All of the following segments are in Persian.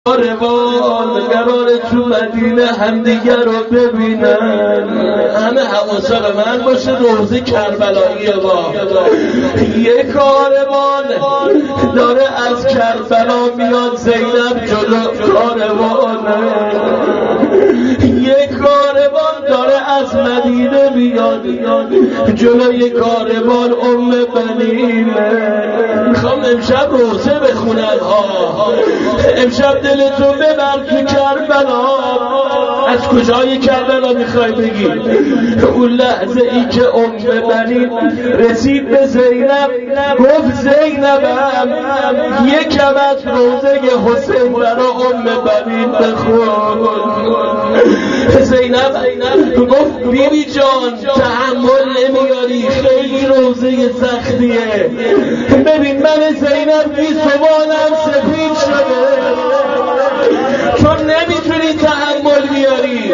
کاروان قراره تو مدینه همدیگر رو ببینن. همه حواسا به من باشه، روزه کربلایی با یه کاروان داره از کربلا میاد، زینب جلو کاروانه. یه کاروان داره از مدینه میاد، جلوی کاروان بنینه. میخوام امشب روزه بخونن ها، امشب دلتو ببر تو کربلا. از کجای کربلا میخوای بگی؟ اون لحظه ای که بنین رسید به زینب، گفت زینبم یکم از روزه حسین برا بنین بخون. زینب گفت بیبی جان تحمل نمیاری، خیلی روزه سختیه. ببین من زینب بی سوالم سفید شده، چون نمیتونی تحمل بیاری.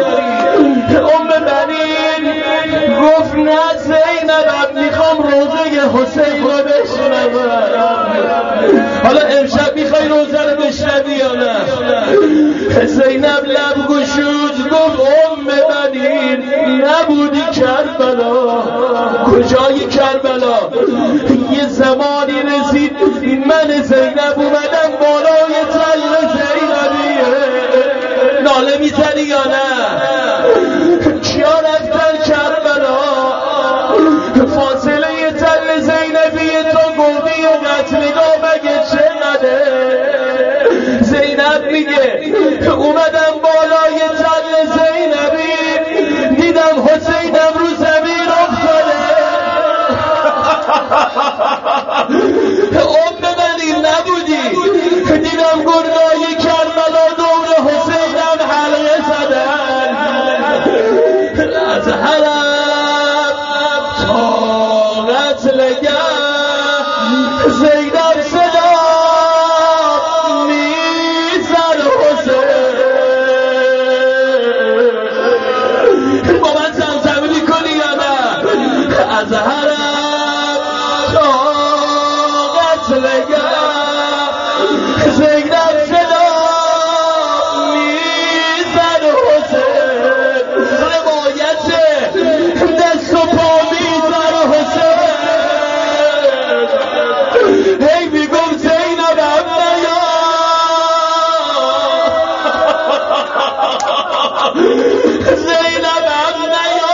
بنین گفت نه زینبم میخوام روزه حسین رو بشنوم. حالا امشب میخوای روزه رو بشنوی یا نه؟ زینب لب گشود گفت بنین نبودی کربلا. کجای کربلا؟ یه زمانی رسید من زینب اومدم بالای تل زینبیه. ناله میزنی یا نه؟ کیا رفتن کربلا؟ فاصله تل زینبیه تا گردی قتلگاه مگه چقدره؟ زینب میگه اومدم بالای تل زینبی، دیدم حسینم رو زمین افتاده. بنین نبودی، دیدم گردای کربلا دور حسینم حلقه زدن. از حرم تا قتلگه زینب صدا میزد حسین. با من زمزمه کنی یا نه؟ از حرم تا قتلگه زینب صدا میزد حسین. روایت دست و پا میزد حسین. هی میگم زینبم نیا، زینبم نیا.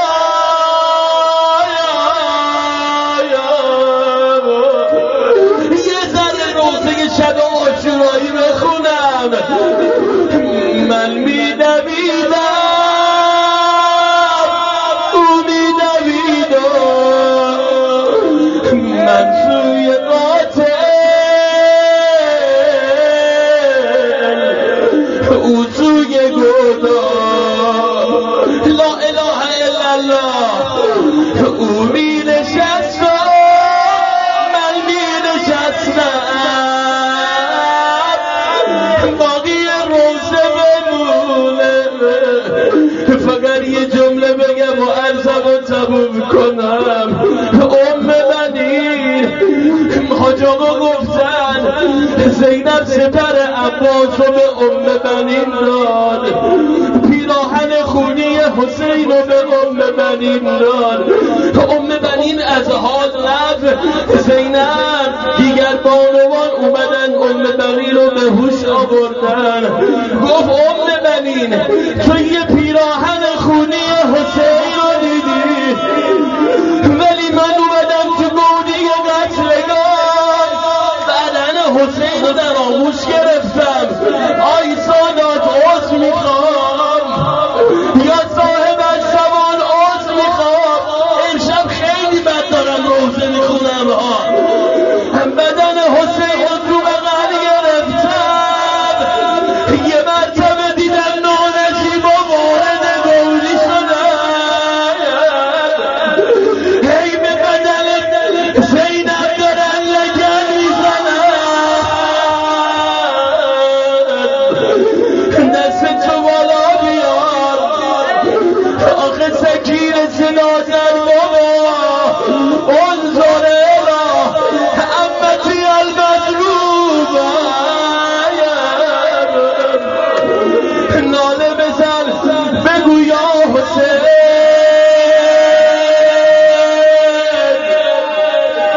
یه ذره روزه شب عاشورایی بخونم. من میدویدم او میدوید، من سوی قاتل او سوی گدا. لا اله الا الله. او می نشست و من می نشستم، باقی روزه بمونه. فقط یه جمله بگم و عرضم رو تموم کنم. بنین حاج آقا گفتن زینب سپر عباس رو به بنین داد، پیراهن خونی حسین رو به بنین داد. بنین از حال رفت. زینب دیگر بانوان اومدن بنین رو به هوش آوردن.